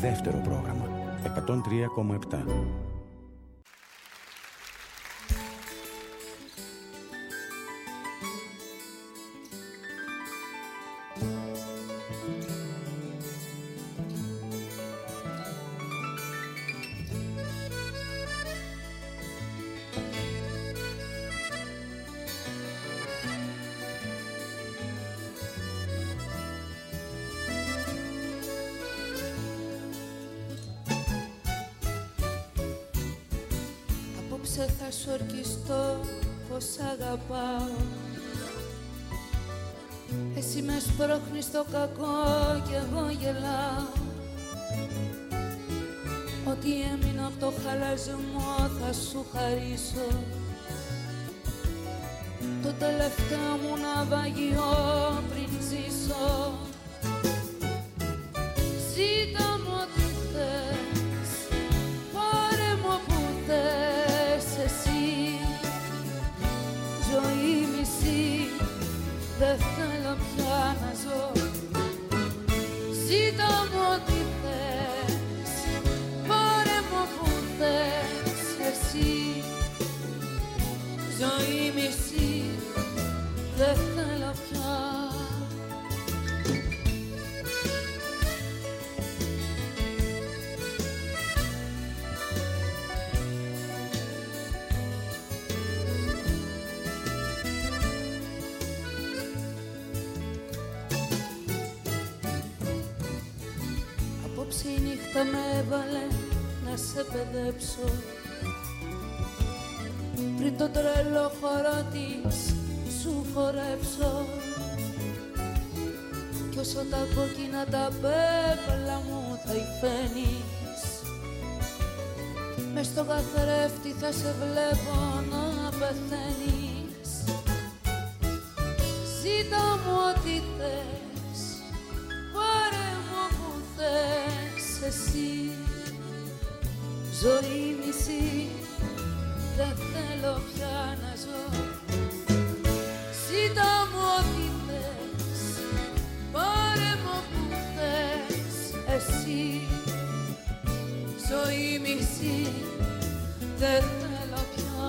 δεύτερο πρόγραμμα, 103,7. Θα σου ορκιστώ πως αγαπάω. Εσύ με σπρώχνεις στο κακό κι εγώ γελάω. Ό,τι έμεινα από το χαλασμό θα σου χαρίσω. Το τελευταίο μου ναυαγιό πριν ζήσω. Ζήτα μου ό,τι θες, πάρε μου όπου θες εσύ. Ζωή μισή, δεν θέλω πια να ζω. Ζήτα μου ό,τι θες, πάρε μου όπου θες εσύ. Ζωή μισή, δεν θέλω πια. Απόψε η νύχτα με έβαλε να σε παιδέψω. Πριν το τρελό χορό της σου χορέψω. Κι όσο τα κόκκινα τα πέπλα μου θα υφαίνεις, μες στο καθρέφτη θα σε βλέπω να πεθαίνεις. Ζήτα μου ό,τι θες, πάρε μου όπου θες εσύ. Ζωή μισή, δεν θέλω πια να ζω. Ζήτα μου ό,τι θες, πάρε μου όπου θες εσύ. Ζωή μισή, δεν θέλω πια.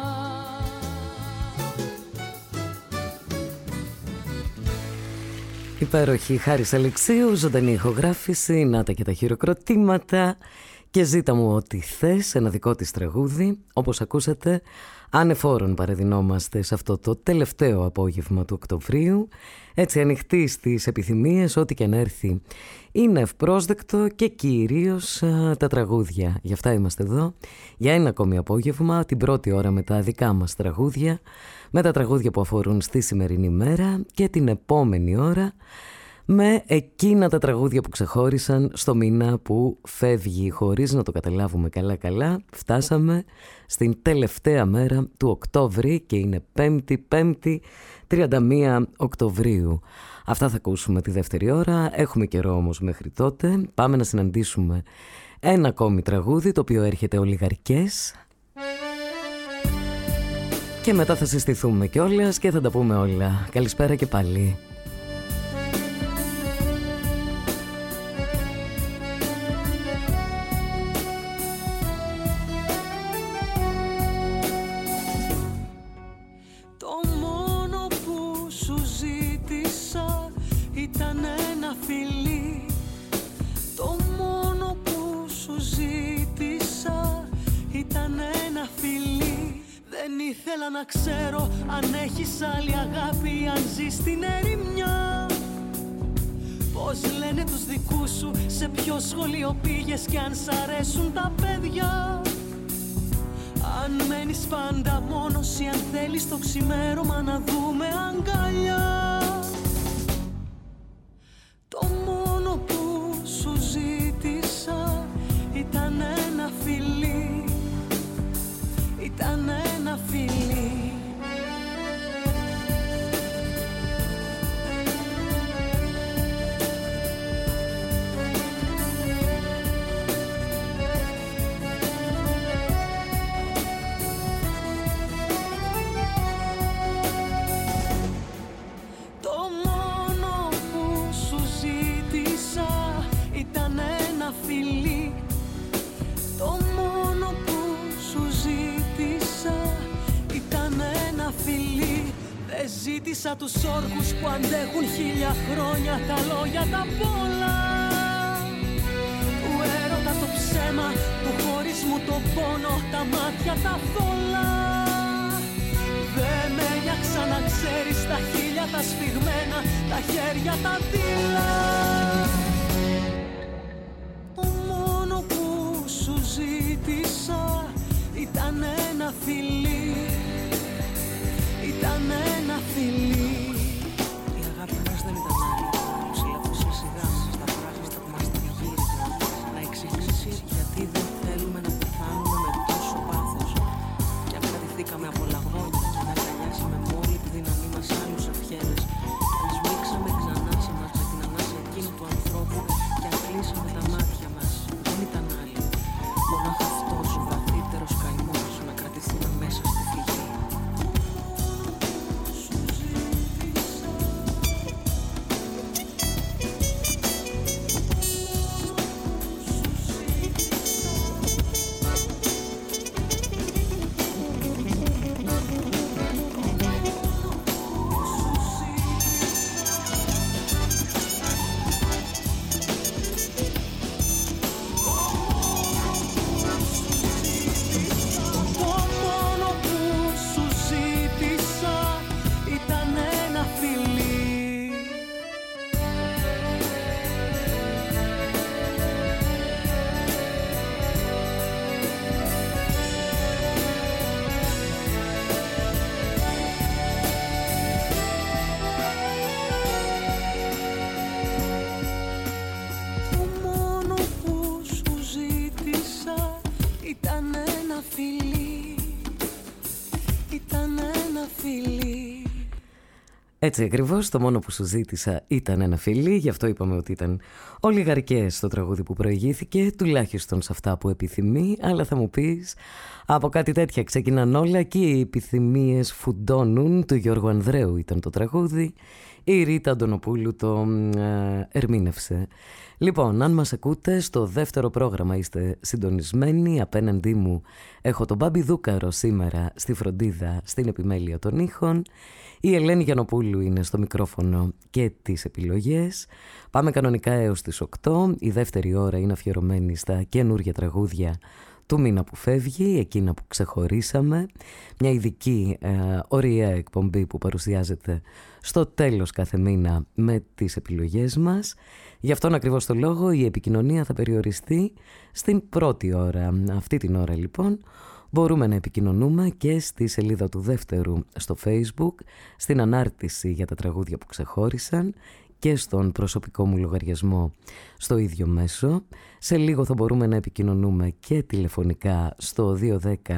Υπέροχη Χάρης Αλεξίου, ζωντανή ηχογράφηση, να τα και τα χειροκροτήματα. Και ζήτα μου ό,τι θες, ένα δικό της τραγούδι. Όπως ακούσατε, ανεφόρον παρεδινόμαστε σε αυτό το τελευταίο απόγευμα του Οκτωβρίου. Έτσι ανοιχτή στις επιθυμίες, ό,τι και να έρθει είναι ευπρόσδεκτο και κυρίως τα τραγούδια. Γι' αυτά είμαστε εδώ για ένα ακόμη απόγευμα, την πρώτη ώρα με τα δικά μας τραγούδια, με τα τραγούδια που αφορούν στη σημερινή μέρα και την επόμενη ώρα με εκείνα τα τραγούδια που ξεχώρισαν στο μήνα που φεύγει. Χωρίς να το καταλάβουμε καλά, φτάσαμε στην τελευταία μέρα του Οκτώβρη και είναι Πέμπτη 31 Οκτωβρίου. Αυτά θα ακούσουμε τη δεύτερη ώρα, έχουμε καιρό όμως μέχρι τότε. Πάμε να συναντήσουμε ένα ακόμη τραγούδι, το οποίο έρχεται Ολιγαρκές. Και μετά θα συστηθούμε κιόλας και θα τα πούμε όλα. Καλησπέρα και πάλι. Ήθελα να ξέρω αν έχεις άλλη αγάπη, αν ζεις στην ερημιά. Πώς λένε τους δικούς σου, σε ποιο σχολείο πήγες και αν σ' αρέσουν τα παιδιά. Αν μένεις πάντα μόνος ή αν θέλεις το ξημέρωμα να δούμε αγκαλιά. Το μόνο που σου ζήτησα ήταν ένα φιλί, ήταν ένα φιλί. και ζήτησα τους όρκους που αντέχουν 1000 χρόνια, τα λόγια τα πολλά του έρωτα το ψέμα, του χωρισμού το πόνο, τα μάτια τα θολά. Δεν με νοιάξα να ξέρεις, τα χείλια τα σφιγμένα, τα χέρια τα δειλά. Το μόνο που σου ζήτησα ήταν ένα φιλί, ήταν ένα φιλί. Η αγάπη μας δεν ήταν άλλη, που συλλαβούσε σιγά στα πράγματα που μας τριγύριζαν. Να εξηγήσεις γιατί δεν θέλουμε να πεθάνουμε με τόσο πάθος. Κι αν κρατηθήκαμε από λαγόνια και να αγκαλιάσαμε με όλη τη δύναμή μας άλλους ευχέρες, αν σμίξαμε ξανά σε μας με την ανάσα εκείνου του ανθρώπου και αν κλείσαμε τα μάτια μας, δεν ήταν άλλη. Μονάχα αυτός ο βαθύτερος καημός να κρατηθούμε μέσα στη φυγή. Έτσι ακριβώς, το μόνο που σου ζήτησα ήταν ένα φιλί, γι' αυτό είπαμε ότι ήταν ολιγαρκές στο τραγούδι που προηγήθηκε, τουλάχιστον σε αυτά που επιθυμεί, αλλά θα μου πεις, από κάτι τέτοια ξεκινάνε όλα και οι επιθυμίες φουντώνουν, του Γιώργου Ανδρέου ήταν το τραγούδι, η Ρίτα Αντωνοπούλου το ερμήνευσε. Λοιπόν, αν μας ακούτε, στο δεύτερο πρόγραμμα είστε συντονισμένοι, απέναντί μου έχω τον Μπάμπη Δούκαρο σήμερα στη φροντίδα, στην επιμέλεια των ήχων. Η Ελένη Γιαννοπούλου είναι στο μικρόφωνο και τις επιλογές. Πάμε κανονικά έως τις 8. Η δεύτερη ώρα είναι αφιερωμένη στα καινούργια τραγούδια του μήνα που φεύγει, εκείνα που ξεχωρίσαμε. Μια ειδική ωραία εκπομπή που παρουσιάζεται στο τέλος κάθε μήνα με τις επιλογές μας. Γι' αυτόν ακριβώς το λόγο η επικοινωνία θα περιοριστεί στην πρώτη ώρα. Αυτή την ώρα λοιπόν μπορούμε να επικοινωνούμε και στη σελίδα του δεύτερου στο Facebook, στην ανάρτηση για τα τραγούδια που ξεχώρισαν και στον προσωπικό μου λογαριασμό στο ίδιο μέσο. Σε λίγο θα μπορούμε να επικοινωνούμε και τηλεφωνικά στο 210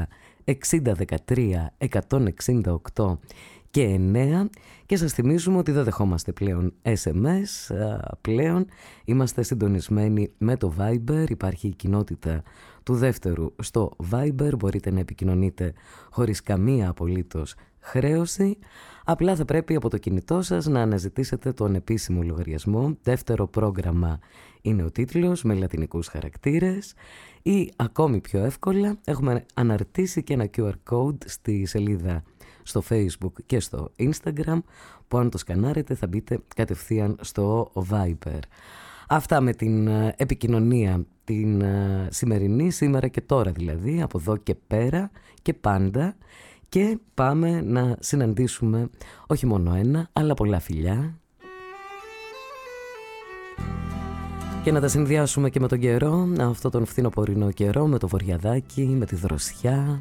6013 168 και 9 και σας θυμίζουμε ότι δεν δεχόμαστε πλέον SMS, πλέον είμαστε συντονισμένοι με το Viber, υπάρχει η κοινότητα του δεύτερου στο Viber, μπορείτε να επικοινωνείτε χωρίς καμία απολύτως χρέωση, απλά θα πρέπει από το κινητό σας να αναζητήσετε τον επίσημο λογαριασμό, δεύτερο πρόγραμμα είναι ο τίτλος με λατινικούς χαρακτήρες ή ακόμη πιο εύκολα έχουμε αναρτήσει και ένα QR code στη σελίδα στο Facebook και στο Instagram που αν το σκανάρετε θα μπείτε κατευθείαν στο Viber. Αυτά με την επικοινωνία την σημερινή, σήμερα και τώρα δηλαδή, από εδώ και πέρα και πάντα, και πάμε να συναντήσουμε όχι μόνο ένα, αλλά πολλά φιλιά και να τα συνδυάσουμε και με τον καιρό, αυτό τον φθινοπορεινό καιρό, με το βοριαδάκι, με τη δροσιά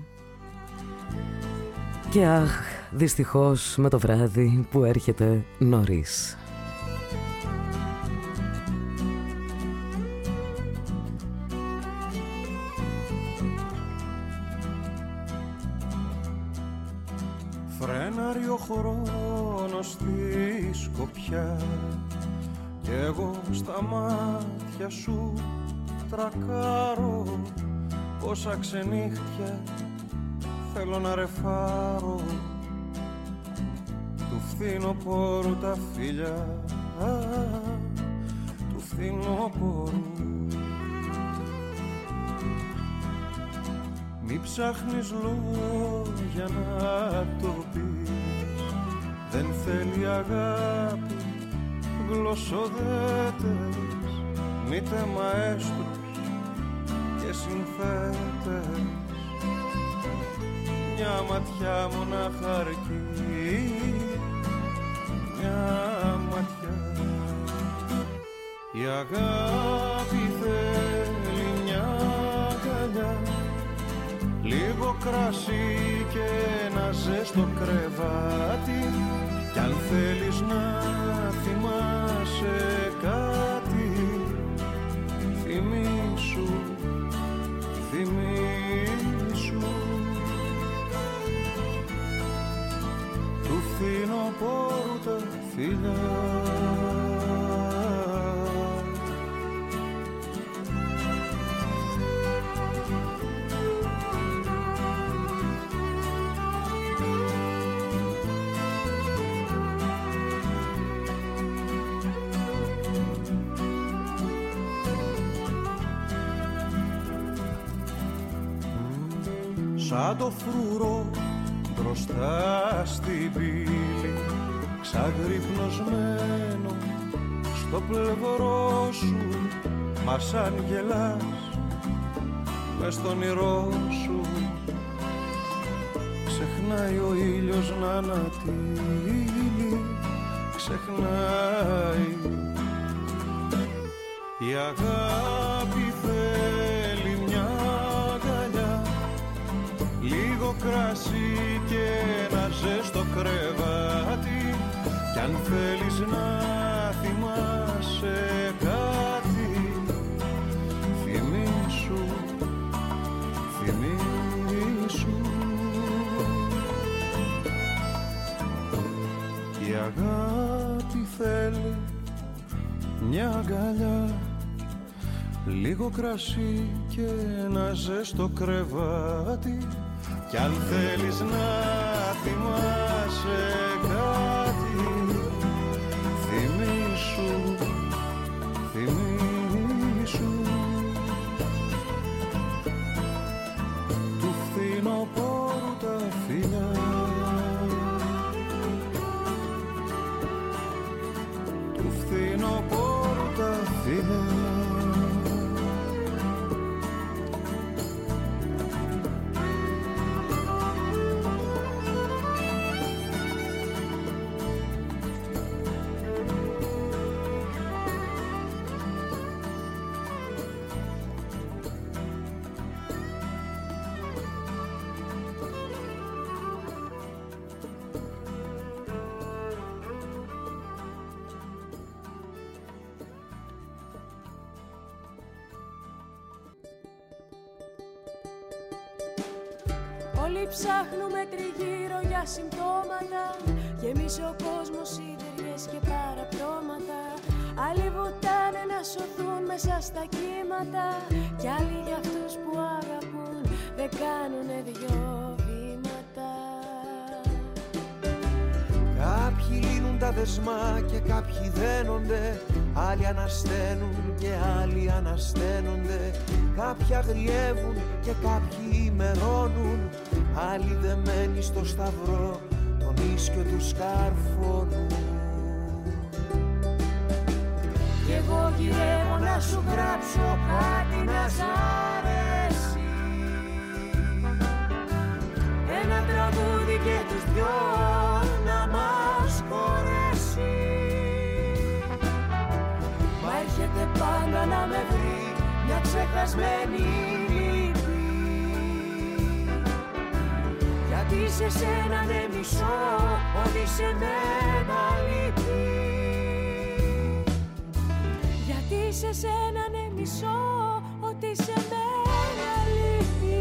και αχ, δυστυχώς με το βράδυ που έρχεται νωρίς. Φρέναρει ο χρόνος στη σκοπιά κι εγώ στα μάτια σου τρακάρω, πόσα ξενύχτια θέλω να ρεφάρω του φθινοπόρου τα φιλιά, του φθινοπόρου. Μη ψάχνεις λόγια να το πεις, δεν θέλει αγάπη, γλωσσοδέτες, μήτε μαέστρους και συνθέτες. Μια ματιά μονάχα αρκεί, μια ματιά. Η αγάπη θέλει μια αγκαλιά, λίγο κρασί και ένα ζέστο κρεβάτι. Κι αν θέλεις να θυμάσαι κάτι, θυμήσου, θυμήσου του φθινοπόρου τα φιλιά. Σαν το φρουρό μπροστά στην πύλη, ξαγρυπνωσμένο στο πλευρό σου, μα σαν γελάς μες στον όνειρό σου, ξεχνάει ο ήλιος να ανατείλει, ξεχνάει. Η αγάπη θέλει μια αγκαλιά, λίγο κρασί και ένα ζέστο κρεβάτι. Κι αν θέλεις να θυμάσαι κάτι, θυμήσου, θυμήσου. Η αγάπη θέλει μια αγκαλιά, λίγο κρασί και ένα ζέστο κρεβάτι. Κι αν θέλεις να θυμάσαι κάτι, θυμήσου, θυμήσου του φθινοπόρου τα φιλιά. Του φθινοπόρου τα φιλιά. Όλοι ψάχνουμε τριγύρω για συμπτώματα, γεμίσει ο κόσμος σιδεριές και παραπτώματα. Άλλοι βουτάνε να σωθούν μέσα στα κύματα, κι άλλοι για αυτούς που αγαπούν δεν κάνουνε δυο βήματα. Κάποιοι λύνουν τα δεσμά και κάποιοι δένονται, άλλοι ανασταίνουν και άλλοι ανασταίνονται. Κάποιοι αγριεύουν και κάποιοι ημερώνουν, άλλοι δεμένοι στο σταυρό τον ίσκιο τους καρφώνουν. Κι εγώ γυρεύω να σου γράψω κάτι να σ' αρέσει, ένα τραγούδι και τους δυο να μας χωρέσει. Μα έρχεται πάντα να με βρει μια ξεχασμένη λύπη, γιατί σε σένα δεν μισώ ότι σε μένα λείπει. Γιατί σε σένα ναι μισώ ότι σε μένα λείπει.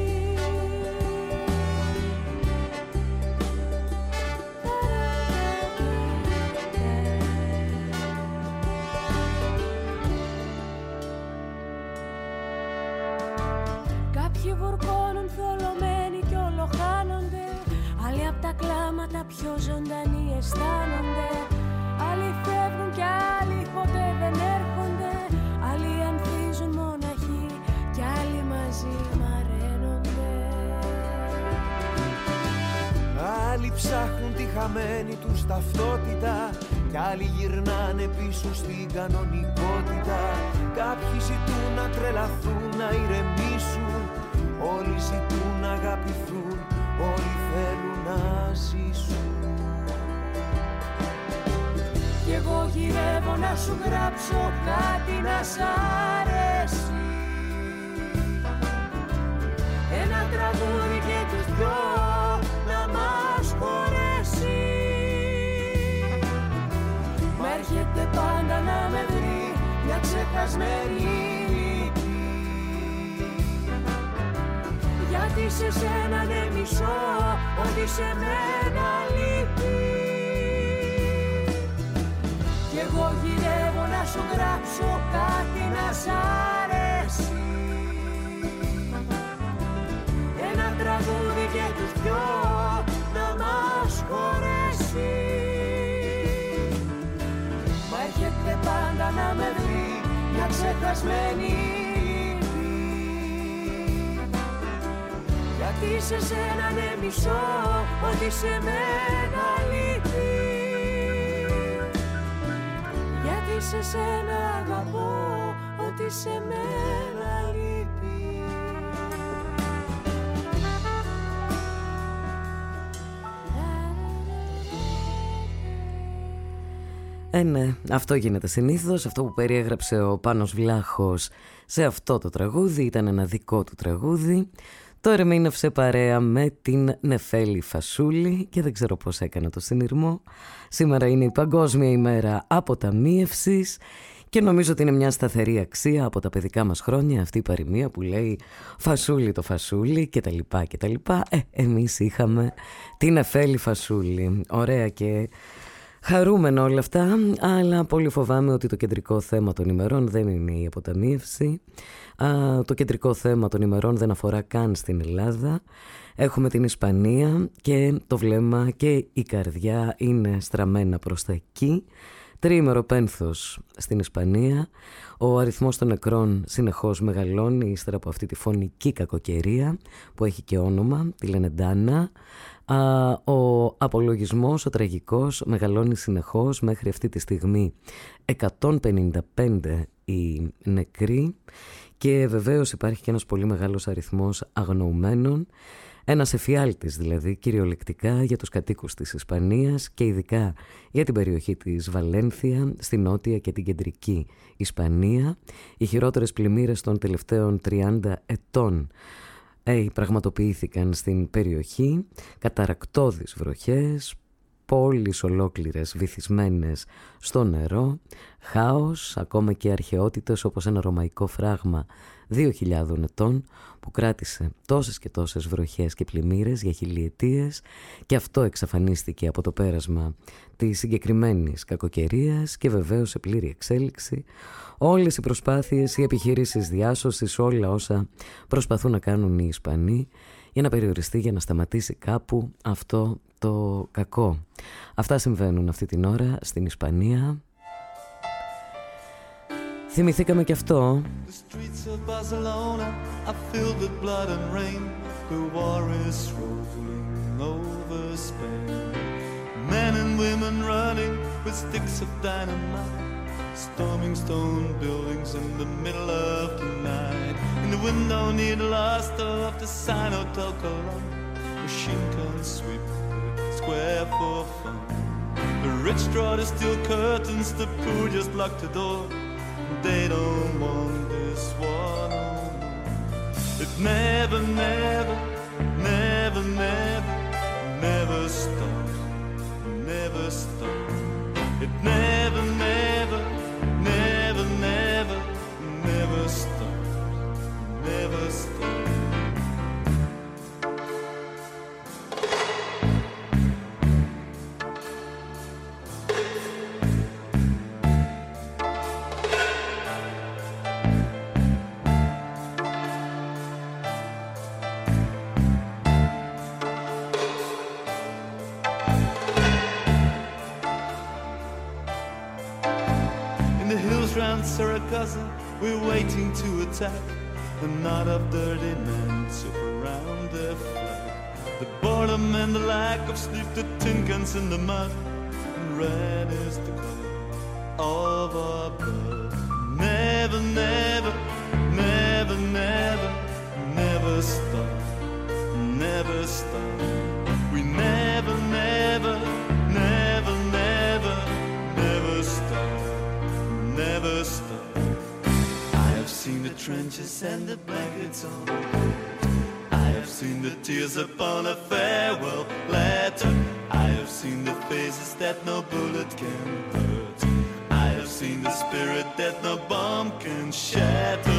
Κάποιοι βουρκώνουν θολωμένοι κι όλο χάνονται, άλλοι απ' τα κλάματα πιο ζωντανοί αισθάνονται. Άλλοι φεύγουν κι άλλοι ποτέ δεν έρχονται, άλλοι ανθίζουν μοναχοί κι άλλοι μαζί μαραίνονται. Άλλοι ψάχνουν τη χαμένη τους ταυτότητα κι άλλοι γυρνάνε πίσω στην κανονικότητα. Κάποιοι ζητούν να τρελαθούν, να ηρεμήσουν, όλοι ζητούν να αγαπηθούν, όλοι θέλουν να ζήσουν. Κι εγώ γυρεύω να σου γράψω κάτι να σ' αρέσει, ένα τραγούδι και τους δυο να μας χωρέσει. Μ' έρχεται πάντα να με βρει μια ξεχασμένη λύπη, γιατί σε σένα ναι μισώ ότι σε μένα λείπει. Κι εγώ γυρεύω να σου γράψω κάτι να σ' αρέσει, ένα τραγούδι και τους δυο να μας χωρέσει. Μα έρχεται πάντα να με βρει μια ξεχασμένη λύπη, γιατί σε σένα ναι μισώ ότι σε μένα λείπει, γιατί σε σένα αγαπώ ότι σε μένα λείπει. Ναι, αυτό γίνεται συνήθως. Αυτό που περιέγραψε ο Πάνος Βλάχος σε αυτό το τραγούδι ήταν ένα δικό του τραγούδι. Το ερμήνευσε παρέα με την Νεφέλη Φασούλη και δεν ξέρω πώς έκανε το συνειρμό. Σήμερα είναι η Παγκόσμια ημέρα αποταμίευσης και νομίζω ότι είναι μια σταθερή αξία από τα παιδικά μας χρόνια αυτή η παροιμία που λέει «Φασούλη το φασούλι» και τα λοιπά και τα λοιπά. Εμείς είχαμε την Νεφέλη Φασούλη. Ωραία και χαρούμενο όλα αυτά, αλλά πολύ φοβάμαι ότι το κεντρικό θέμα των ημερών δεν είναι η αποταμίευση. Το κεντρικό θέμα των ημερών δεν αφορά καν στην Ελλάδα. Έχουμε την Ισπανία και το βλέμμα και η καρδιά είναι στραμμένα προς τα εκεί. Τριήμερο πένθος στην Ισπανία. Ο αριθμός των νεκρών συνεχώς μεγαλώνει ύστερα από αυτή τη φωνική κακοκαιρία που έχει και όνομα, τη λένε Ντάνα. Ο απολογισμός, ο τραγικός, μεγαλώνει συνεχώς μέχρι αυτή τη στιγμή 155 οι νεκροί και βεβαίως υπάρχει και ένας πολύ μεγάλος αριθμός αγνοουμένων. Ένας εφιάλτης δηλαδή κυριολεκτικά για τους κατοίκους της Ισπανίας και ειδικά για την περιοχή της Βαλένθια, στη νότια και την κεντρική Ισπανία. Οι χειρότερες πλημμύρες των τελευταίων 30 ετών πραγματοποιήθηκαν στην περιοχή, καταρρακτώδεις βροχές, πόλεις ολόκληρες βυθισμένες στο νερό, χάος, ακόμα και αρχαιότητες όπως ένα ρωμαϊκό φράγμα 2.000 ετών που κράτησε τόσες και τόσες βροχές και πλημμύρες για χιλιετίες και αυτό εξαφανίστηκε από το πέρασμα της συγκεκριμένης κακοκαιρίας και βεβαίως σε πλήρη εξέλιξη όλες οι προσπάθειες, οι επιχειρήσεις διάσωσης, όλα όσα προσπαθούν να κάνουν οι Ισπανοί για να περιοριστεί, για να σταματήσει κάπου αυτό το κακό. Αυτά συμβαίνουν αυτή την ώρα στην Ισπανία. Θυμηθήκαμε και αυτό. Men and women running with sticks of dynamite, storming stone buildings in the middle of the night. In the window near the last of the sign Hotel Cologne, machine gun sweep the square for fun. The rich draw the steel curtains, the poor just lock the door. They don't want this war no more. It never, never, never, never, never stops. Never stop. It never, never, never, never, never stop. Never stop. Saragossa, we're waiting to attack. A knot of dirty men surround their flag. The boredom and the lack of sleep, the tin cans in the mud, and red is the color of our blood. Never, never, never, never, never stop, never stop. We never, never, never, never, never stop, never stop. I have seen the trenches and the blankets on. I have seen the tears upon a farewell letter. I have seen the faces that no bullet can hurt. I have seen the spirit that no bomb can shatter.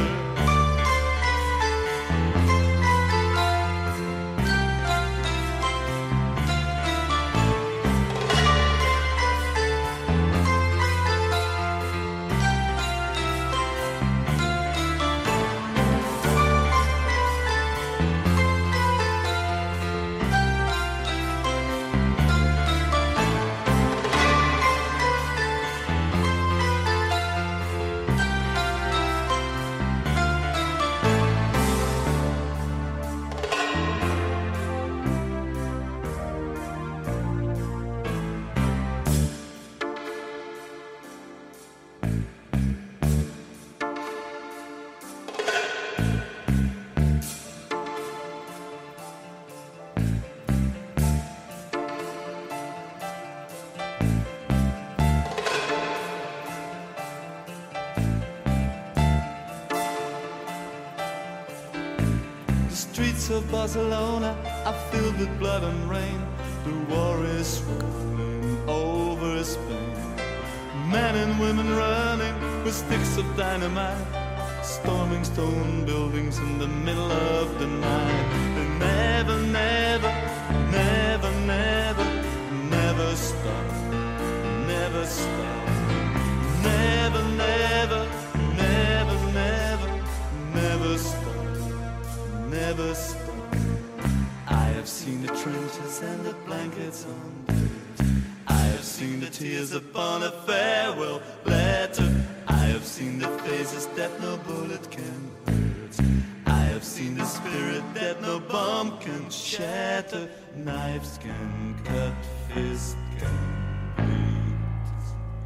Of Barcelona are filled with blood and rain. The war is rolling over Spain. Men and women running with sticks of dynamite, storming stone buildings in the middle of the night. They never, never, never, never, never stop, never stop. Never, never, never, never, never stop, never stop. I have seen the trenches and the blankets on beds. I have seen the tears upon a farewell letter. I have seen the faces that no bullet can hurt. I have seen the spirit that no bomb can shatter. Knives can cut, fists can bleed.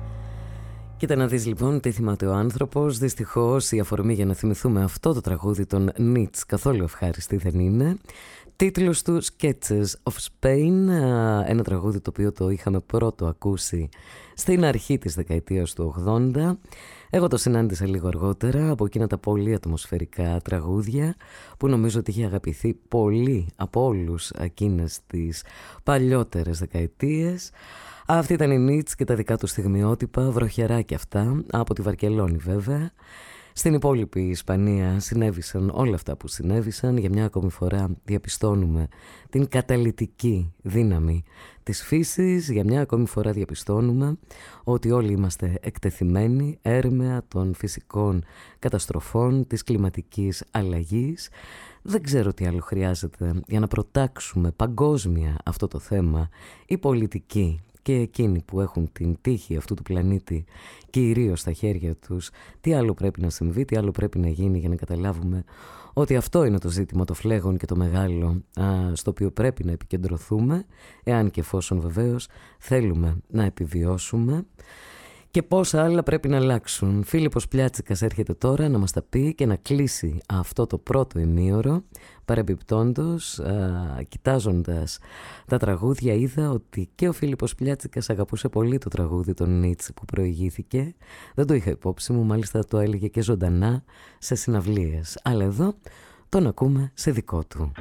Κοίτα να δεις λοιπόν τι θυμάται ο άνθρωπος. Δυστυχώς η αφορμή για να θυμηθούμε αυτό το τραγούδι των Νίτς καθόλου ευχάριστη δεν είναι. Τίτλος του Sketches of Spain, ένα τραγούδι το οποίο το είχαμε πρώτο ακούσει στην αρχή της δεκαετίας του 80. Εγώ το συνάντησα λίγο αργότερα από εκείνα τα πολύ ατμοσφαιρικά τραγούδια που νομίζω ότι είχε αγαπηθεί πολύ από όλους εκείνες τις παλιότερες δεκαετίες. Αυτή ήταν η Νίτς και τα δικά του στιγμιότυπα, βροχερά και αυτά, από τη Βαρκελόνη βέβαια. Στην υπόλοιπη Ισπανία συνέβησαν όλα αυτά που συνέβησαν. Για μια ακόμη φορά διαπιστώνουμε την καταλυτική δύναμη της φύσης. Για μια ακόμη φορά διαπιστώνουμε ότι όλοι είμαστε εκτεθειμένοι έρμεα των φυσικών καταστροφών, της κλιματικής αλλαγής. Δεν ξέρω τι άλλο χρειάζεται για να προτάξουμε παγκόσμια αυτό το θέμα. Οι πολιτικοί και εκείνοι που έχουν την τύχη αυτού του πλανήτη κυρίως στα χέρια τους, τι άλλο πρέπει να συμβεί, τι άλλο πρέπει να γίνει για να καταλάβουμε ότι αυτό είναι το ζήτημα, το φλέγον και το μεγάλο, στο οποίο πρέπει να επικεντρωθούμε, εάν και εφόσον βεβαίως θέλουμε να επιβιώσουμε. Και πόσα άλλα πρέπει να αλλάξουν. Φίλιππος Πλιάτσικας έρχεται τώρα να μας τα πει και να κλείσει αυτό το πρώτο ημίωρο. Παρεμπιπτόντως, κοιτάζοντας τα τραγούδια, είδα ότι και ο Φίλιππος Πλιάτσικας αγαπούσε πολύ το τραγούδι των Νίτς που προηγήθηκε. Δεν το είχα υπόψη μου, μάλιστα το έλεγε και ζωντανά σε συναυλίες. Αλλά εδώ τον ακούμε σε δικό του.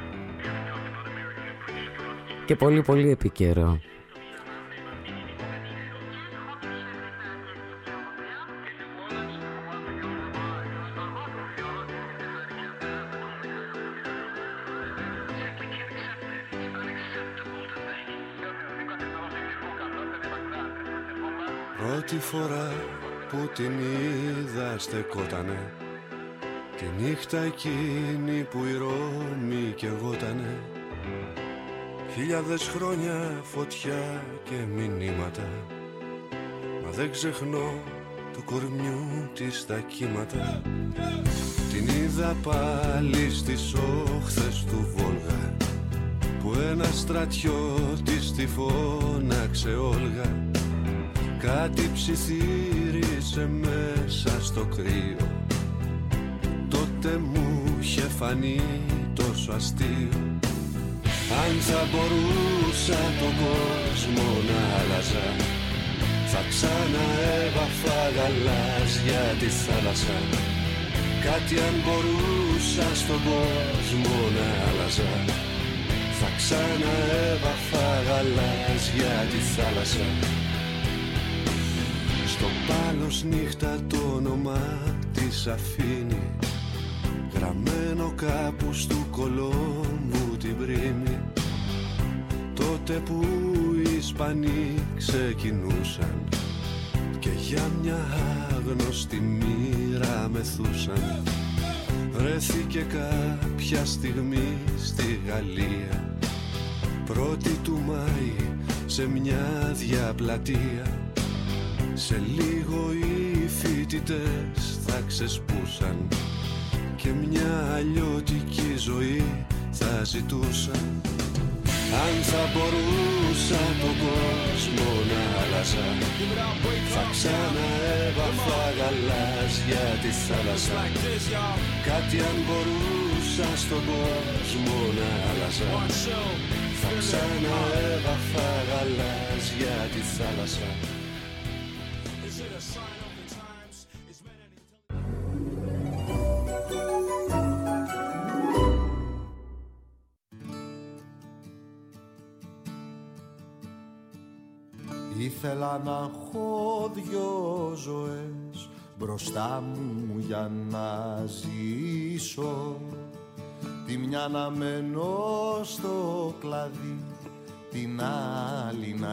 Και πολύ πολύ επίκαιρο. Πρώτη φορά που την είδα στεκότανε, τη νύχτα εκείνη που η Ρώμη καιγότανε. Χιλιάδες χρόνια φωτιά και μηνύματα, μα δεν ξεχνώ του κορμιού της τα κύματα. Την είδα πάλι στις όχθες του Βόλγα, που που ένας στρατιώτης τη φώναξε Όλγα. Κάτι ψιθύρισε μέσα στο κρύο. Τότε μου είχε φανεί τόσο αστείο. Αν θα μπορούσα τον κόσμο να άλλαζα, θα ξαναέβαφα γαλάζια τη θάλασσα. Κάτι αν μπορούσα στον κόσμο να άλλαζα, θα ξαναέβαφα γαλάζια τη θάλασσα. Στο πάλος νύχτα το όνομα της αφήνει, γραμμένο κάπου στου Κολόμβου την πρίμη. Τότε που οι Ισπανοί ξεκινούσαν και για μια άγνωστη μοίρα μεθούσαν, βρέθηκε κάποια στιγμή στη Γαλλία, 1η του Μάη σε μια διαπλατεία. Σε λίγο οι φοιτητές θα ξεσπούσαν και μια αλλιώτικη ζωή θα ζητούσαν. Αν θα μπορούσα τον κόσμο να άλλαζα, θα ξαναέβαφα γαλάζια τη θάλασσα. Κάτι αν μπορούσα στον κόσμο να άλλαζα, θα ξαναέβαφα γαλάζια τη θάλασσα. Ήθελα να έχω 2 ζωές μπροστά μου για να ζήσω. Τη μια να μένω στο κλαδί, την άλλη να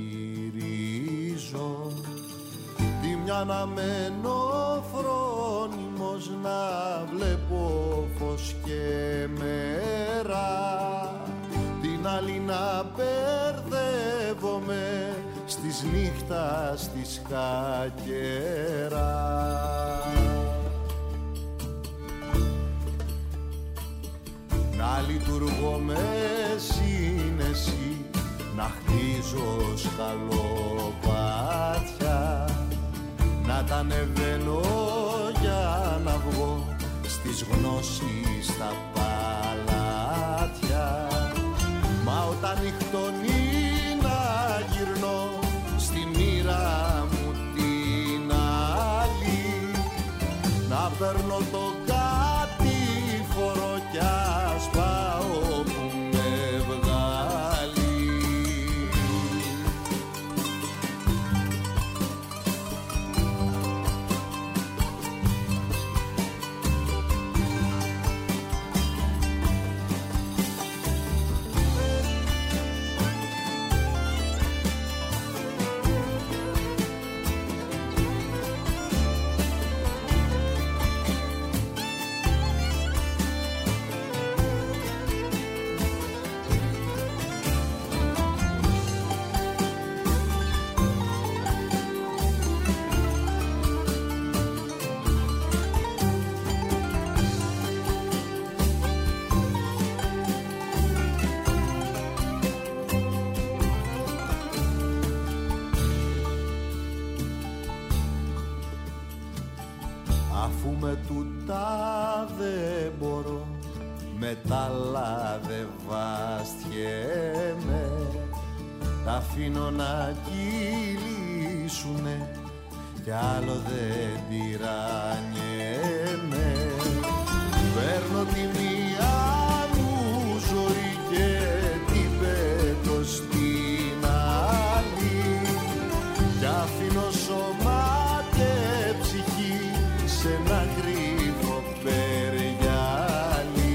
γυρίζω. Τη μια να μένω φρόνιμος, να βλέπω φως και μέρα. Την άλλη να μπερδεύομαι στις νύχτας τη κακέρα. Να λειτουργώ με σύνεση, να χτίζω σκαλοπάτια, να τα ανεβαίνω για να βγω στις γνώσεις τα παλάτια. Μα όταν νυχτώνει να γυρνώ στη μοίρα μου την άλλη, να παίρνω το κατήφορο κι ας πάω που με βγάλει. Αφού με τούτα δεν μπορώ, με τ' άλλα δεν βαστιέμαι. Τα αφήνω να κυλήσουνε κι άλλο δεν τυραννιέμαι. Παίρνω τη μία μου ζωή και την πέτω στην άλλη, κι αφήνω σώμα και ψυχή σε ένα κρύβο περιγυάλι.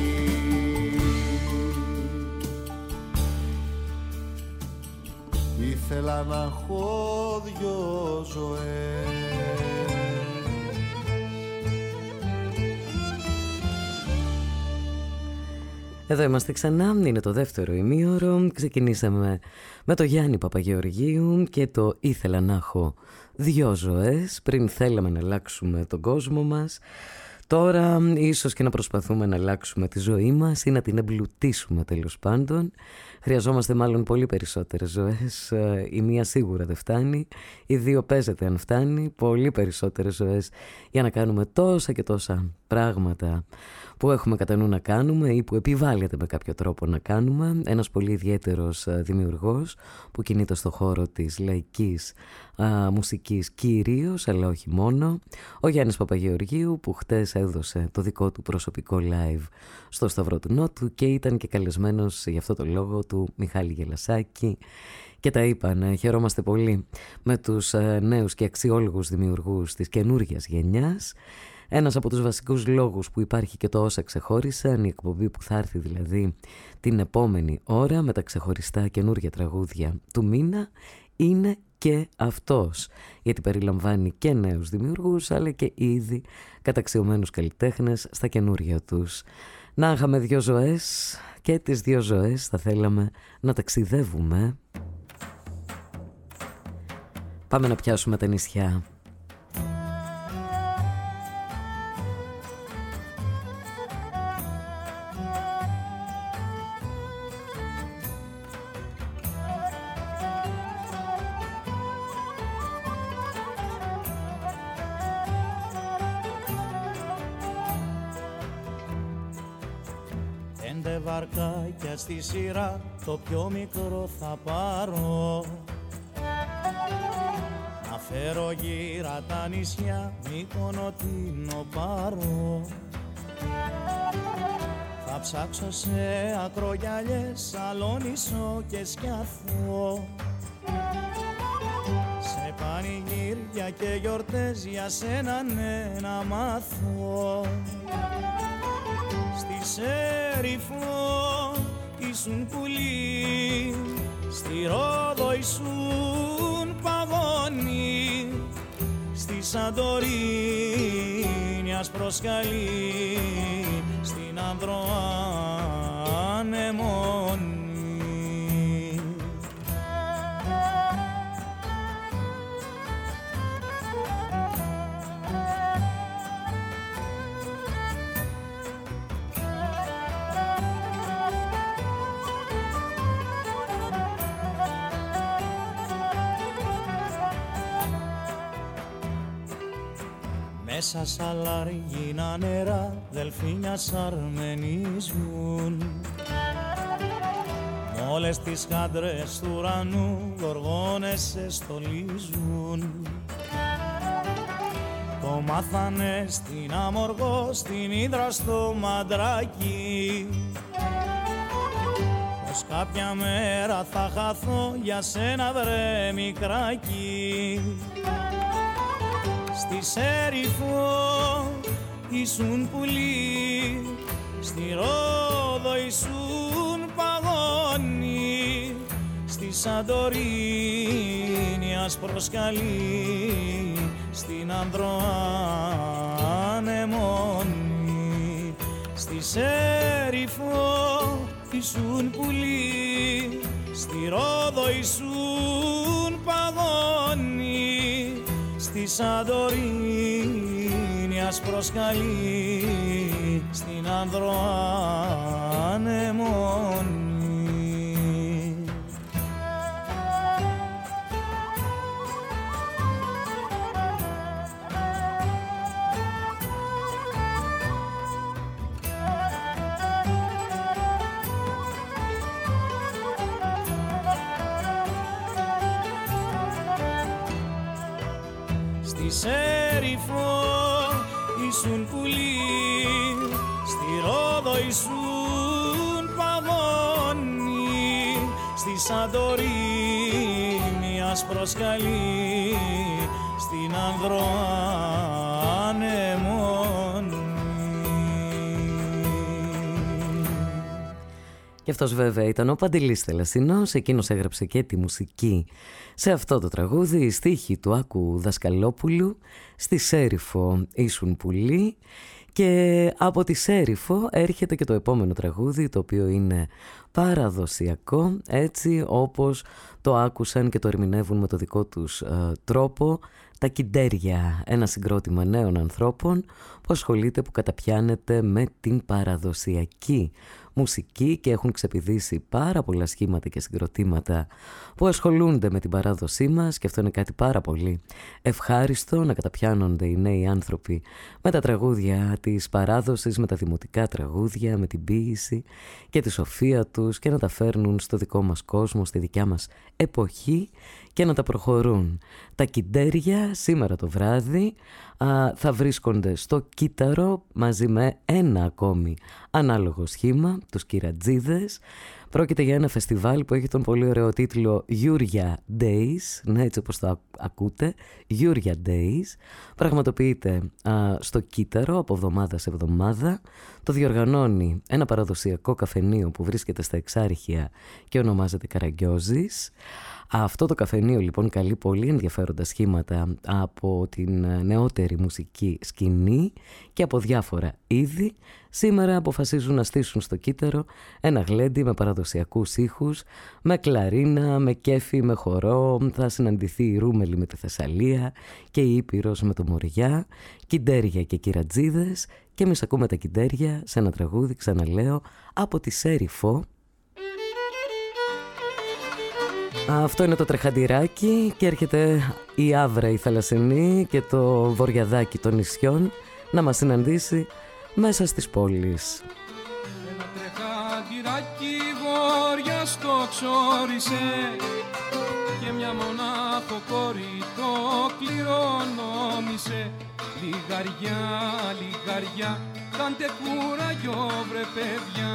Ήθελα να έχω 2 ζωές. Εδώ είμαστε ξανά, είναι το δεύτερο ημίωρο. Ξεκινήσαμε με το Γιάννη Παπαγεωργίου και το «Ήθελα να έχω 2 ζωές». Πριν θέλαμε να αλλάξουμε τον κόσμο μας, Τώρα ίσως και να προσπαθούμε να αλλάξουμε τη ζωή μας ή να την εμπλουτίσουμε τέλος πάντων. Χρειαζόμαστε μάλλον πολύ περισσότερες ζωές. Η μία σίγουρα δεν φτάνει, η δύο παίζεται αν φτάνει. Πολύ περισσότερες ζωές για να κάνουμε τόσα και τόσα πράγματα που έχουμε κατά νου να κάνουμε ή που επιβάλλεται με κάποιο τρόπο να κάνουμε. Ένας πολύ ιδιαίτερος δημιουργός που κινείται στο χώρο της λαϊκής μουσικής κυρίως, αλλά όχι μόνο, ο Γιάννης Παπαγεωργίου, που χτες έδωσε το δικό του προσωπικό live στο Σταυρό του Νότου και ήταν και καλεσμένος γι' αυτό το λόγο του Μιχάλη Γελασάκη. Και τα είπαν, χαιρόμαστε πολύ με τους νέους και αξιόλογους δημιουργούς της καινούργιας γενιάς. Ένας από τους βασικούς λόγους που υπάρχει και το όσα ξεχώρισαν, η εκπομπή που θα έρθει δηλαδή την επόμενη ώρα με τα ξεχωριστά καινούργια τραγούδια του μήνα, είναι και αυτός, γιατί περιλαμβάνει και νέους δημιουργούς αλλά και ήδη καταξιωμένους καλλιτέχνες στα καινούργια τους. Να είχαμε 2 ζωές και τις 2 ζωές θα θέλαμε να ταξιδεύουμε. Πάμε να πιάσουμε τα νησιά. Βαρκάκια στη σειρά, το πιο μικρό θα πάρω. Να φέρω γύρα τα νησιά, Μύκονο, Τίνο, Πάρο. Θα ψάξω σε ακρογιαλιές, Σαλόνισο και Σκιάθο. Σε πανηγύρια και γιορτές για σένα ναι να μάθω. Στη Σέριφο ήσουν πουλί, στη Ρόδο ήσουν παγόνι, στη Σαντορίνη ασπροσκαλί, στην Ανδροάνεμόνη. Μέσα σ' αλάργινα νερά, δελφίνια σαρμενίζουν. Μ' όλες τις χάντρες του ουρανού, γοργόνες σε στολίζουν. Το μάθανε στην Αμοργό, στην Ύδρα στο Μαντράκι. Πως κάποια μέρα θα χαθώ για σένα βρε μικράκι. Στη Σέριφο ήσουν πουλί, στη Ρόδο ήσουν παγόνι, στη Σαντορίνη ασπροσκαλί, στην Ανδροάνεμόνη. Στη Σέριφο ήσουν πουλί, στη Ρόδο ήσουν παγόνι, στη Σαντορίνη ασπροσκαλί, στην Ανδροάνεμόνη. Στη Σέριφο ήσουν πουλί, στη Ρόδο ήσουν παγόνι, στη Σαντορίνη ασπροσκαλί, στην Ανδροάνεμόνη. Και αυτός βέβαια ήταν ο Παντελής Θελασσινός, εκείνος έγραψε και τη μουσική σε αυτό το τραγούδι, η στίχη του Άκου Δασκαλόπουλου. Στη Σέριφο ήσουν πουλί. Και από τη Σέριφο έρχεται και το επόμενο τραγούδι, το οποίο είναι παραδοσιακό, έτσι όπως το άκουσαν και το ερμηνεύουν με το δικό τους τρόπο Τα Κιντέρια, ένα συγκρότημα νέων ανθρώπων που ασχολείται, που καταπιάνεται με την παραδοσιακή μουσική και έχουν ξεπηδήσει πάρα πολλά σχήματα και συγκροτήματα που ασχολούνται με την παράδοσή μας, και αυτό είναι κάτι πάρα πολύ ευχάριστο, να καταπιάνονται οι νέοι άνθρωποι με τα τραγούδια της παράδοσης, με τα δημοτικά τραγούδια, με την ποίηση και τη σοφία τους, και να τα φέρνουν στο δικό μας κόσμο, στη δικιά μας εποχή, και να τα προχωρούν. Τα Κιντέρια σήμερα το βράδυ θα βρίσκονται στο Κύτταρο μαζί με ένα ακόμη ανάλογο σχήμα, τους Κυρατζίδες. Πρόκειται για ένα φεστιβάλ που έχει τον πολύ ωραίο τίτλο Γιούρια Days, ναι, έτσι όπως το ακούτε, Γιούρια Days. Πραγματοποιείται στο Κύτταρο από εβδομάδα σε εβδομάδα. Το διοργανώνει ένα παραδοσιακό καφενείο που βρίσκεται στα Εξάρχεια και ονομάζεται Καραγκιόζης. Αυτό το καφενείο λοιπόν καλεί πολύ ενδιαφέροντα σχήματα από την νεότερη μουσική σκηνή και από διάφορα είδη. Σήμερα αποφασίζουν να στήσουν στο Κύτταρο ένα γλέντι με παραδοσιακούς ήχους, με κλαρίνα, με κέφι, με χορό. Θα συναντηθεί η Ρούμελη με τη Θεσσαλία και η Ήπειρος με το Μοριά, Κιντέρια και Κυρατζίδες, και εμείς ακούμε τα Κιντέρια σε ένα τραγούδι, ξαναλέω, από τη Σέριφο. Αυτό είναι το τρεχαντηράκι και έρχεται η Άβρα η θαλασσινή και το βορειαδάκι των νησιών να μας συναντήσει μέσα στις πόλεις. Ένα τρεχαντηράκι βόρεια στο ξόρισε και μια μονάχο κόρη το κληρονόμησε. Λιγαριά, λιγαριά, κάντε κουραγιό βρε παιδιά.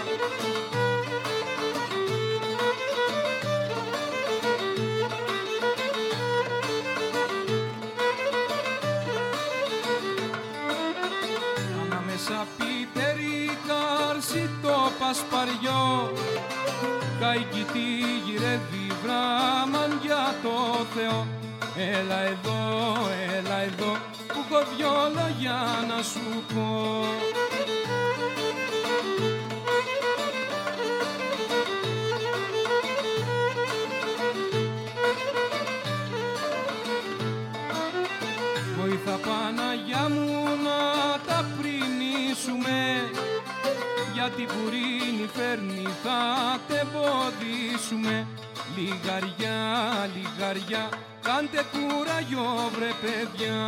Το πασπαριό καίκι τη γυρεύει βράμαν για το Θεό. Έλα εδώ που έχω δυο λόγια να σου πω. Βοήθα Παναγιά μου να τα πρινήσουμε, γιατί πουρίνη φέρνει θα τεμποδίσουμε. Λιγαριά, λιγαριά, κάντε κουραγιό βρε παιδιά.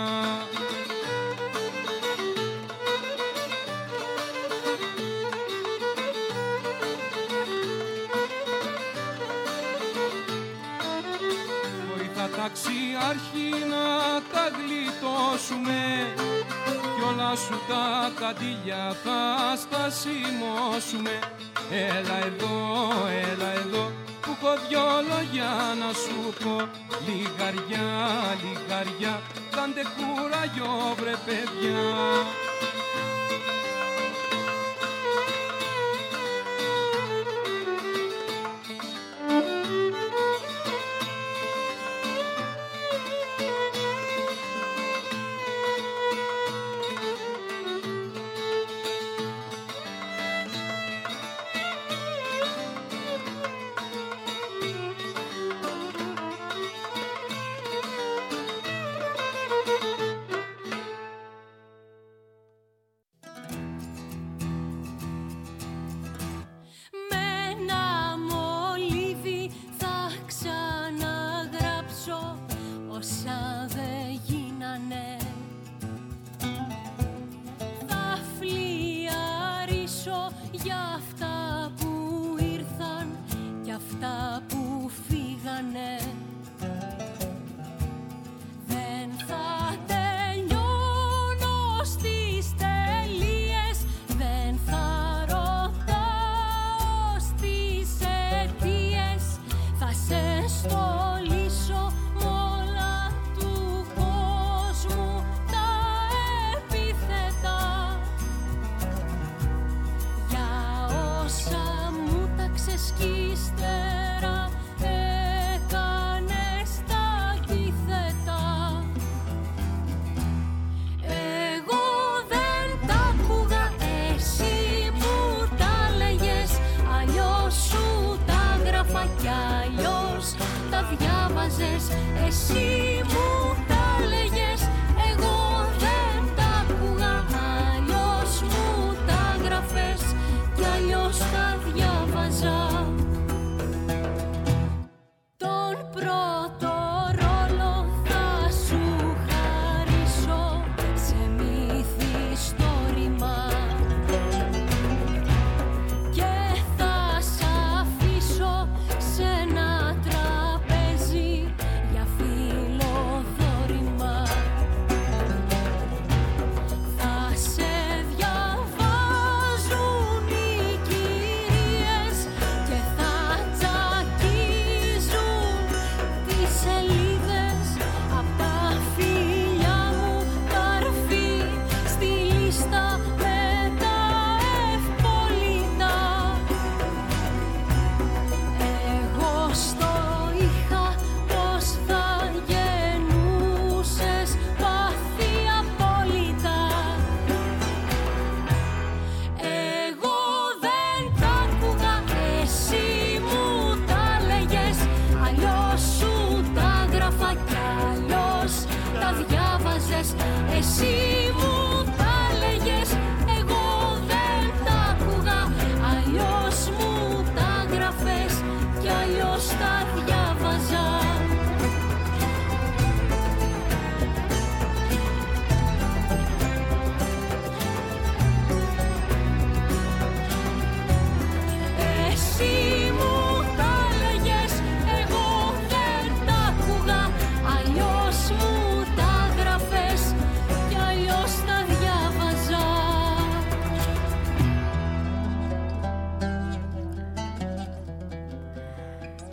Βοήθα ταξιάρχη να τα γλιτώσουμε, κι όλα σου τα καντήλια θα στα σημώσουμε. Έλα εδώ που έχω δυο λόγια να σου πω. Λιγαριά, λιγαριά, κάντε κουραγιό βρε παιδιά. Εσύ μου τα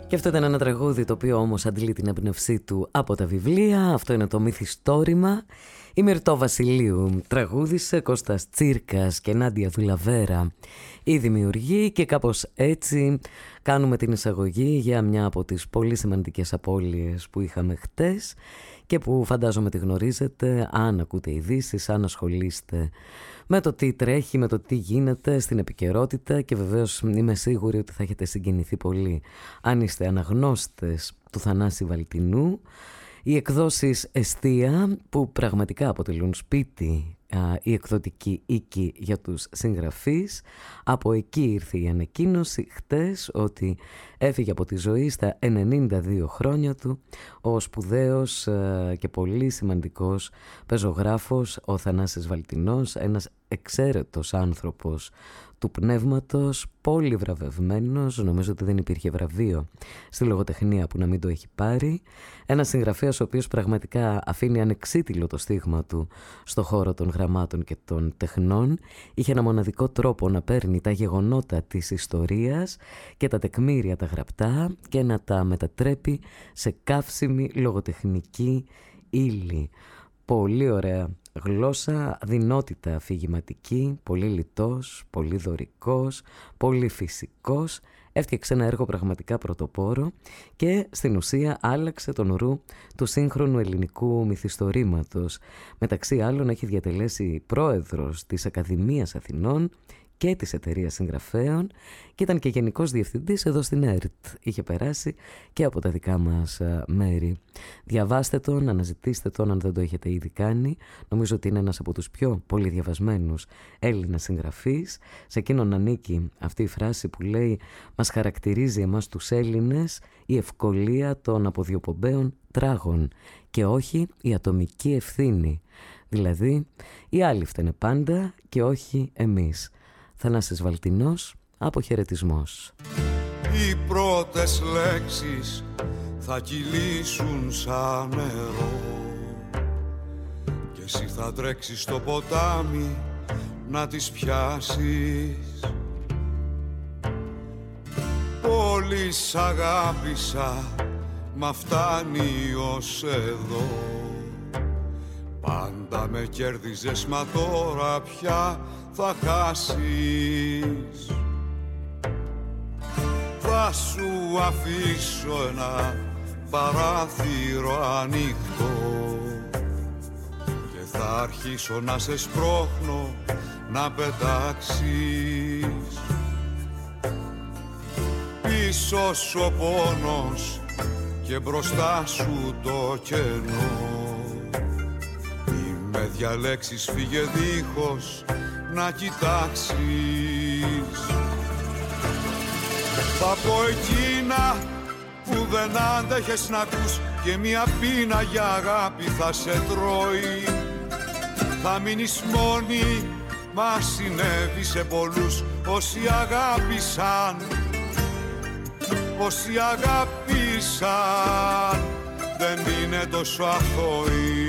Και αυτό ήταν ένα τραγούδι το οποίο όμως αντλεί την έμπνευσή του από τα βιβλία. Αυτό είναι το μυθιστόρημα. Η Μυρτώ Βασιλείου τραγούδισε, Κώστας Τσίρκας και Νάντια Δουλαβέρα η δημιουργή, και κάπως έτσι κάνουμε την εισαγωγή για μια από τις πολύ σημαντικές απώλειες που είχαμε χτες και που φαντάζομαι τη γνωρίζετε αν ακούτε ειδήσεις, αν ασχολείστε με το τι τρέχει, με το τι γίνεται στην επικαιρότητα, και βεβαίως είμαι σίγουρη ότι θα έχετε συγκινηθεί πολύ αν είστε αναγνώστες του Θανάση Βαλτινού. Οι εκδόσεις Εστία, που πραγματικά αποτελούν σπίτι, η εκδοτική οίκη για τους συγγραφείς, από εκεί ήρθε η ανακοίνωση χτες ότι έφυγε από τη ζωή στα 92 χρόνια του ο σπουδαίος και πολύ σημαντικός πεζογράφος ο Θανάσης Βαλτινός, ένας εξαίρετος άνθρωπος του πνεύματος, πολύ βραβευμένος, νομίζω ότι δεν υπήρχε βραβείο στη λογοτεχνία που να μην το έχει πάρει. Ένας συγγραφέας ο οποίος πραγματικά αφήνει ανεξίτηλο το στίγμα του στο χώρο των γραμμάτων και των τεχνών. Είχε ένα μοναδικό τρόπο να παίρνει τα γεγονότα της ιστορίας και τα τεκμήρια τα γραπτά και να τα μετατρέπει σε καύσιμη λογοτεχνική ύλη. Πολύ ωραία γλώσσα, δυνότητα αφηγηματική, πολύ λιτός, πολύ δωρικός, πολύ φυσικός. Έφτιαξε ένα έργο πραγματικά πρωτοπόρο και στην ουσία άλλαξε τον ορού του σύγχρονου ελληνικού μυθιστορήματος. Μεταξύ άλλων έχει διατελέσει πρόεδρος της Ακαδημίας Αθηνών και της Εταιρείας Συγγραφέων και ήταν και γενικός διευθυντής εδώ στην ΕΡΤ. Είχε περάσει και από τα δικά μας μέρη. Διαβάστε τον, αναζητήστε τον αν δεν το έχετε ήδη κάνει. Νομίζω ότι είναι ένας από τους πιο πολύ διαβασμένους Έλληνας συγγραφείς. Σε εκείνον ανήκει αυτή η φράση που λέει «Μας χαρακτηρίζει εμάς τους Έλληνες η ευκολία των αποδιοπομπαίων τράγων και όχι η ατομική ευθύνη». Δηλαδή, οι άλλοι φταίνε πάντα και όχι εμείς. Θανάσης Βαλτινός, αποχαιρετισμός. Οι πρώτες λέξεις θα κυλήσουν σαν νερό και εσύ θα τρέξεις στο ποτάμι να τις πιάσεις. Πολύ σ' αγάπησα, μα φτάνει ως εδώ. Πάντα με κέρδιζες, μα τώρα πια θα χάσεις. Θα σου αφήσω ένα παράθυρο ανοιχτό και θα αρχίσω να σε σπρώχνω να πετάξεις. Πίσω σου ο πόνος και μπροστά σου το κενό. Με διαλέξεις φύγε δίχως να κοιτάξεις. Θα πω εκείνα που δεν άντεχες να ακούς και μια πείνα για αγάπη θα σε τρώει. Θα μείνεις μόνη, μα συνέβη σε πολλούς όσοι αγάπησαν. Όσοι αγάπησαν δεν είναι τόσο αθώοι.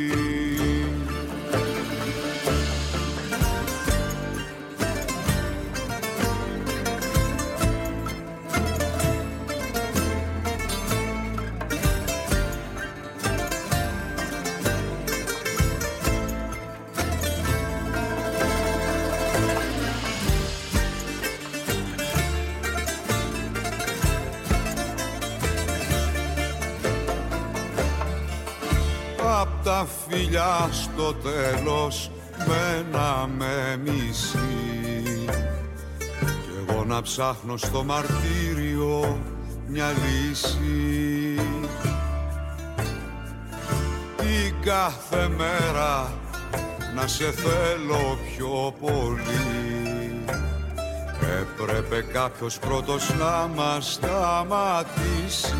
Απ' τα φιλιά στο τέλος μένα με μισεί κι εγώ να ψάχνω στο μαρτύριο μια λύση. Την κάθε μέρα να σε θέλω πιο πολύ. Έπρεπε κάποιος πρώτος να μας σταματήσει.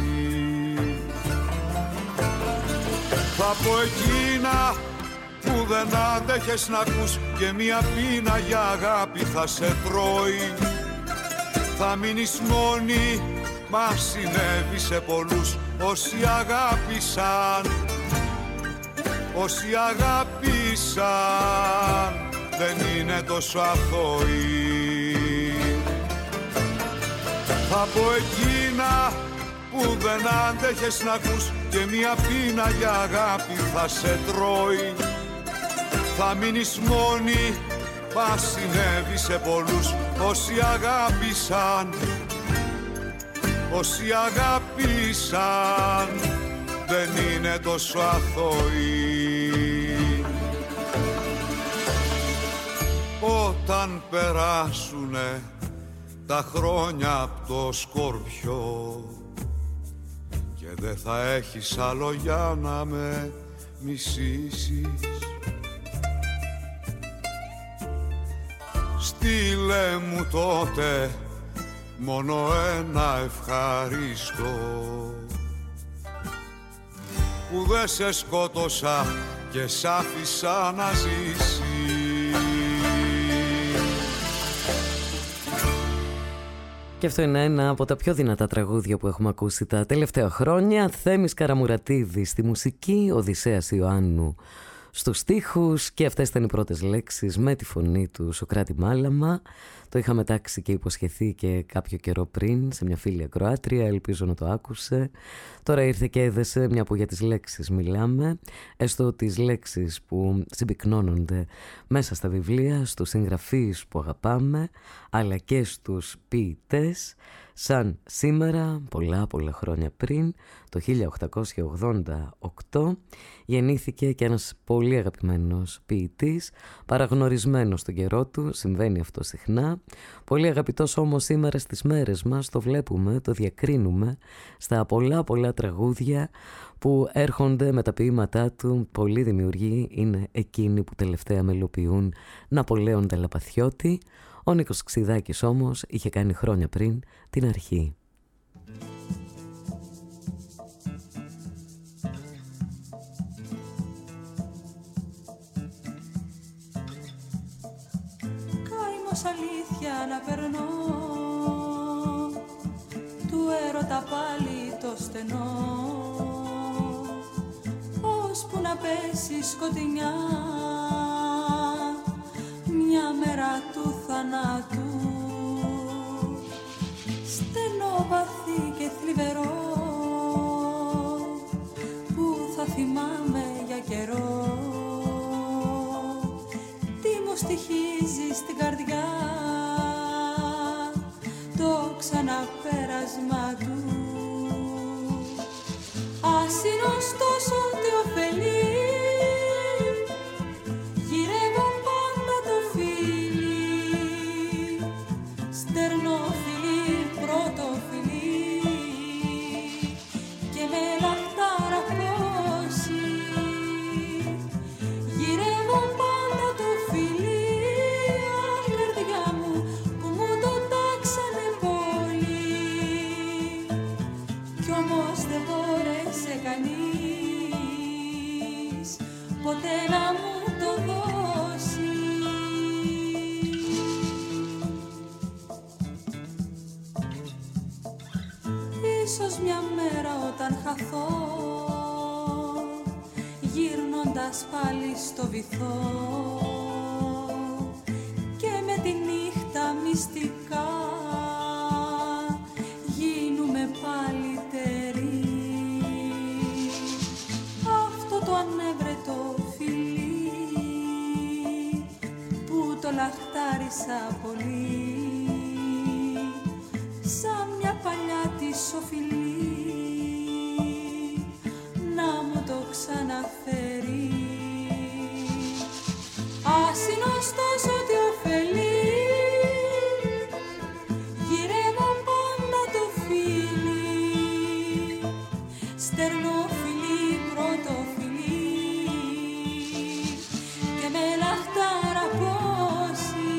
Θα πω εκείνα που δεν άντεχες να ακούς και μια πείνα για αγάπη θα σε τρώει. Θα μείνεις μόνη, μα συνέβη σε πολλούς όσοι αγάπησαν. Όσοι αγάπησαν δεν είναι τόσο αθώοι. Θα πω εκείνα που δεν άντεχες να ακούς και μια πείνα για αγάπη θα σε τρώει. Θα μείνεις μόνη, πας συνέβη σε πολλούς. Όσοι αγάπησαν, όσοι αγάπησαν δεν είναι τόσο αθώοι. Όταν περάσουνε τα χρόνια απ' το σκορπιό και δεν θα έχεις άλλο για να με μισήσεις, στείλε μου τότε μόνο ένα ευχαριστώ που δεν σε σκότωσα και σ' άφησα να ζήσεις. Και αυτό είναι ένα από τα πιο δυνατά τραγούδια που έχουμε ακούσει τα τελευταία χρόνια. Θέμης Καραμουρατίδης στη μουσική, Οδυσσέας Ιωάννου στους στίχους, και αυτές ήταν οι πρώτες λέξεις με τη φωνή του Σωκράτη Μάλαμα. Το είχαμε τάξει και υποσχεθεί και κάποιο καιρό πριν σε μια φίλη ακροάτρια, ελπίζω να το άκουσε. Τώρα ήρθε και έδεσε, μια που για τις λέξεις μιλάμε, έστω τις λέξεις που συμπυκνώνονται μέσα στα βιβλία, στους συγγραφείς που αγαπάμε, αλλά και στους ποιητές. Σαν σήμερα, πολλά χρόνια πριν, το 1888, γεννήθηκε και ένας πολύ αγαπημένος ποιητής, παραγνωρισμένος στον καιρό του, συμβαίνει αυτό συχνά, πολύ αγαπητός όμως σήμερα στις μέρες μας, το βλέπουμε, το διακρίνουμε στα πολλά τραγούδια που έρχονται με τα ποίηματά του. Πολλοί δημιουργοί είναι εκείνοι που τελευταία μελοποιούν Ναπολέον Τελαπαθιώτη. Ο Νίκος Ξηδάκης όμως είχε κάνει χρόνια πριν την αρχή. Καημός αλήθεια να περνώ, του έρωτα πάλι το στενό, ώσπου να πέσει σκοτεινιά μια μέρα του θανάτου. Στενό, βαθύ και θλιβερό, που θα θυμάμαι για καιρό. Τι μου στοιχίζει στην καρδιά το ξαναπέρασμα του. Ας είναι ωστόσο τι ωφελεί, γυρεύω πάντα το φίλι, στερνό φιλί, πρώτο φιλί, και με λαχτάρα πόση. Γυρεύω πάντα το φιλί, αχ καρδιά μου, που μου το τάξανε πολύ, κι όμως δεν μπόρεσε κανείς ποτέ να μου το δώσει. Ίσως μια μέρα όταν χαθώ, γύρνοντας πάλι στο βυθό, και με τη νύχτα μυστικά γίνουμε πάλι τερί. Αυτό το ανέβρετο φιλί που το λαχτάρισα πολύ, σαν μια παλιά της οφειλή να μου το ξαναφέρει. Ας είναι ωστόσο τι ωφελεί, γυρεύω πάντα το φίλι, στερνό φιλί, πρώτο φιλί, και με λαχτάρα πόση.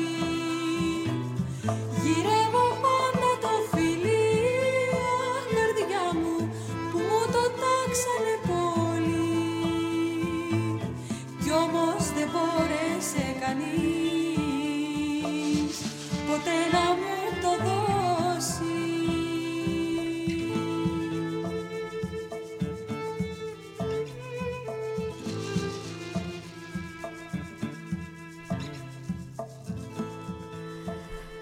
Γυρεύω πάντα το φιλί, αχ καρδιά μου, που μου το τάξανε πολύ, κι όμως δεν μπόρεσε κανείς ποτέ να μου το δώσει.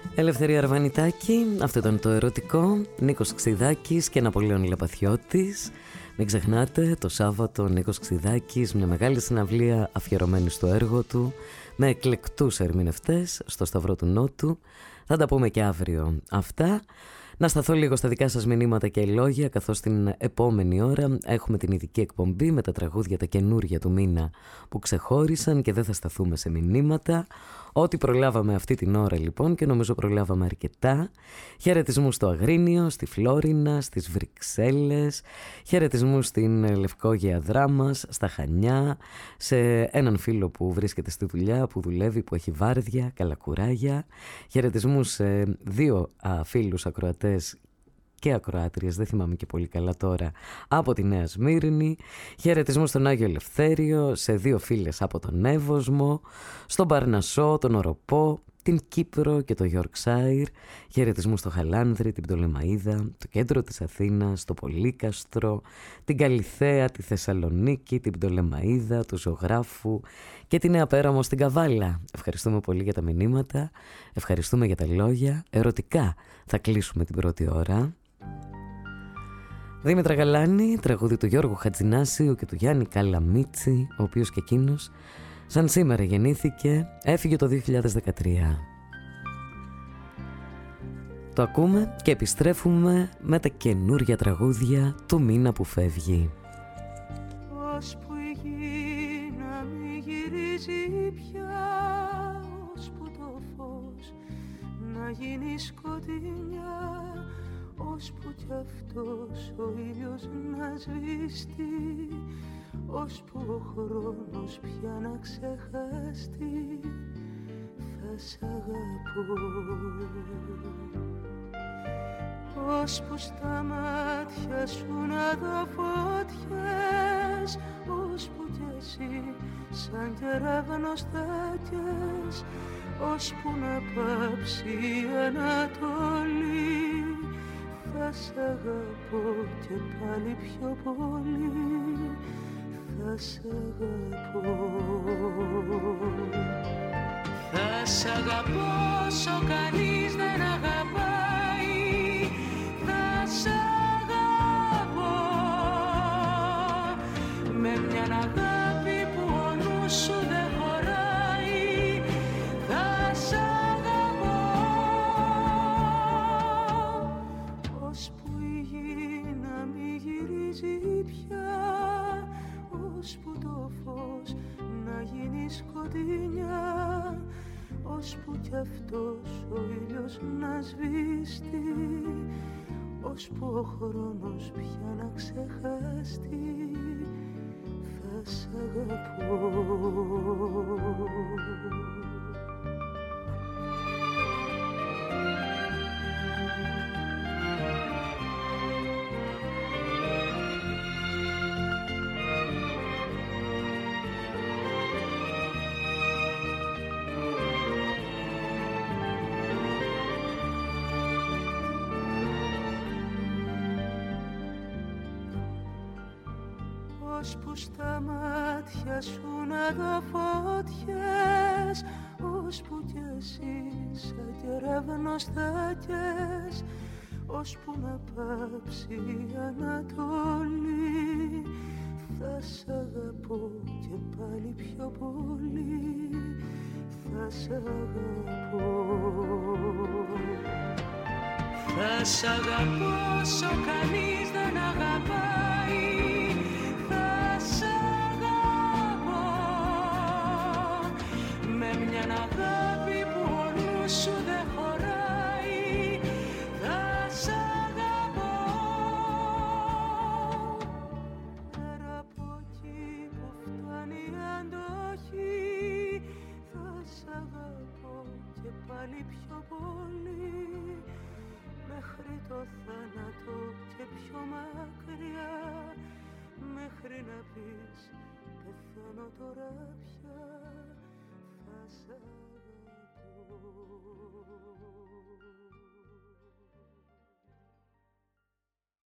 Ελευθερία Αρβανιτάκη, αυτό ήταν το ερωτικό. Νίκος Ξιδάκης και Ναπολέων Λαπαθιώτης. Μην ξεχνάτε, το Σάββατο Νίκος Ξιδάκης, μια μεγάλη συναυλία αφιερωμένη στο έργο του, με εκλεκτούς ερμηνευτές στο Σταυρό του Νότου. Θα τα πούμε και αύριο αυτά. Να σταθώ λίγο στα δικά σας μηνύματα και λόγια, καθώς την επόμενη ώρα έχουμε την ειδική εκπομπή με τα τραγούδια τα καινούργια του μήνα που ξεχώρισαν και δεν θα σταθούμε σε μηνύματα. Ό,τι προλάβαμε αυτή την ώρα λοιπόν, και νομίζω προλάβαμε αρκετά. Χαιρετισμούς στο Αγρίνιο, στη Φλόρινα, στις Βρυξέλλες. Χαιρετισμούς στην Λευκόγεια Δράμας, στα Χανιά, σε έναν φίλο που βρίσκεται στη δουλειά, που δουλεύει, που έχει βάρδια, καλά κουράγια. Χαιρετισμούς σε δύο φίλους ακροατές και ακροάτριες, δεν θυμάμαι και πολύ καλά τώρα, από τη Νέα Σμύρνη. Χαιρετισμούς στον Άγιο Ελευθέριο, σε δύο φίλες από τον Εύωσμο, στον Παρνασσό, τον Οροπό, την Κύπρο και το Yorkshire. Χαιρετισμούς στο Χαλάνδρη, την Πτολεμαΐδα, το κέντρο της Αθήνας, το Πολύκαστρο, την Καλιθέα, τη Θεσσαλονίκη, την Πτολεμαΐδα, του Ζωγράφου και τη Νέα Πέραμο στην Καβάλα. Ευχαριστούμε πολύ για τα μηνύματα, ευχαριστούμε για τα λόγια. Ερωτικά θα κλείσουμε την πρώτη ώρα. Δήμητρα Γαλάνη, τραγούδι του Γιώργου Χατζηνάσιου και του Γιάννη Καλαμίτσι, ο οποίος και εκείνος σαν σήμερα γεννήθηκε, έφυγε το 2013. Το ακούμε και επιστρέφουμε με τα καινούρια τραγούδια του μήνα που φεύγει. Ώσπου η γη να μη γυρίζει πια, ώσπου το φως να γίνει σκοτεινιά, ώσπου κι αυτός ο ήλιος να σβήσει, ώσπου ο χρόνος πια να ξεχαστεί, θα σ' αγαπώ. Ώσπου στα μάτια σου να δω φωτιές, ώσπου κι εσύ σαν κεραυνός στάκες, ώσπου να πάψει η Ανατολή, θα σ' αγαπώ και πάλι πιο πολύ, θα σ' αγαπώ. Θα σ' αγαπώ όσο κανείς δεν αγαπάει, θα σ' αγαπώ με μια αγάπη που ο νους σου δεν χωράει, θα σ' αγαπώ. Ώσπου η γη να μη γυρίζει πια, ώσπου το φως να γίνει σκοτεινιά, ώσπου κι αυτός ο ήλιος να σβήσει, ώσπου ο χρόνος πια να ξεχαστεί, θα σ' αγαπώ. Ώσπου στα μάτια σου να δω φωτιές, ώσπου κι εσύ σαν κεραυνός στάκες, ώσπου να πάψει η Ανατολή, θα σ' αγαπώ και πάλι πιο πολύ, θα σ' αγαπώ. Θα σ' αγαπώ όσο κανείς δεν αγαπάει, σ' αγαπώ με μια αγάπη που ο νους σου δεν χωράει, θα σ' αγαπώ. Πέρα από εκεί που φτάνει η αντοχή, θα σ' αγαπώ και πάλι πιο πολύ, μέχρι το θάνατο και πιο μακριά.